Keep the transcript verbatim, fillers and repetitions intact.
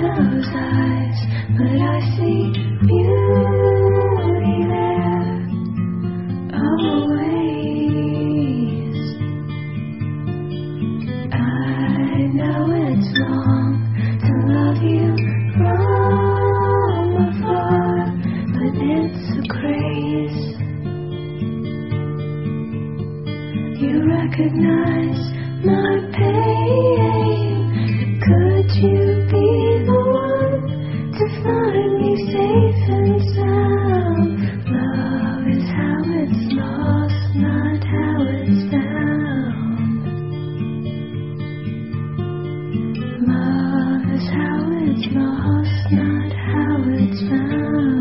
those eyes, but I see beauty there always. I know it's wrong to love you from afar, but it's a grace. You recognize my pain. Could you be the one to find me safe and sound? Love is how it's lost, not how it's found. Love is how it's lost, not how it's found.